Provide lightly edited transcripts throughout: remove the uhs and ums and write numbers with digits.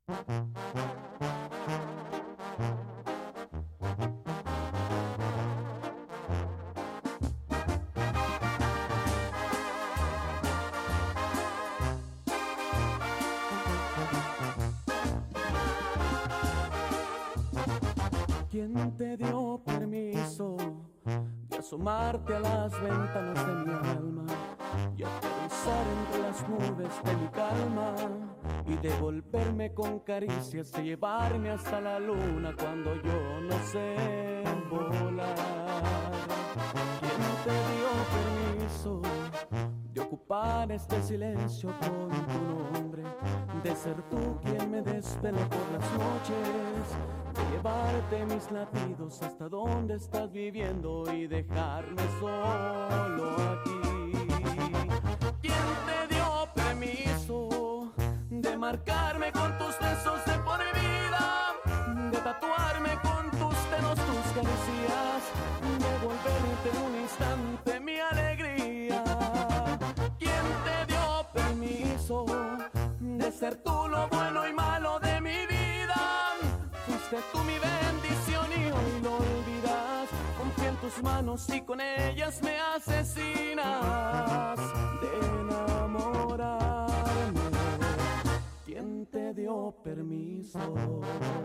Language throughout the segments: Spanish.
¿Quién te dio permiso de asomarte a las ventanas de mi alma y aterrizar entre las nubes de mi calma y devolverme con caricias y llevarme hasta la luna cuando yo no sé volar? ¿Quién te dio permiso de ocupar este silencio con tu nombre, de ser tú quien me desvela por las noches, de llevarte mis latidos hasta donde estás viviendo y dejarme solo aquí? ¿Quién te dio permiso de marcarme con tus besos de por vida, de tatuarme con tus dedos tus caricias, de volverte en un instante mi alegría? ¿Quién te dio permiso de ser tú lo bueno y malo de mi vida? Fuiste tú mi bendición y hoy lo olvidas. Confié en tus manos y con ellas me asesinas de enamorarme. ¿Quién te dio permiso?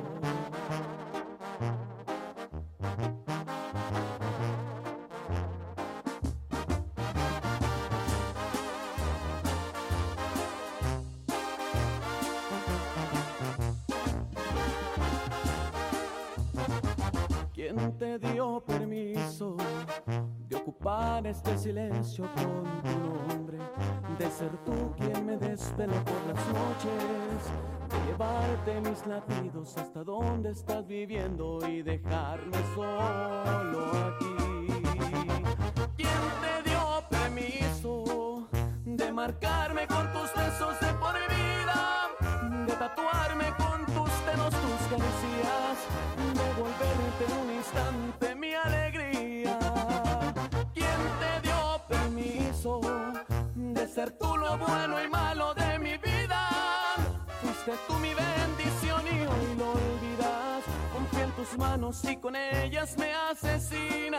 ¿Quién te dio permiso de ocupar este silencio con tu nombre, de ser tú quien me desvela por las noches, de llevarte mis latidos hasta donde estás viviendo y dejarme solo aquí? ¿Quién te dio permiso de marcarme con tus besos de por vida, de tatuarme con tus dedos tus caricias, de volverte en un instante mi alegría? ¿Quién te dio permiso de ser tú lo bueno y malo de mi vida? Fuiste tú mi bendición y hoy lo olvidas. Confié en tus manos y con ellas me asesinas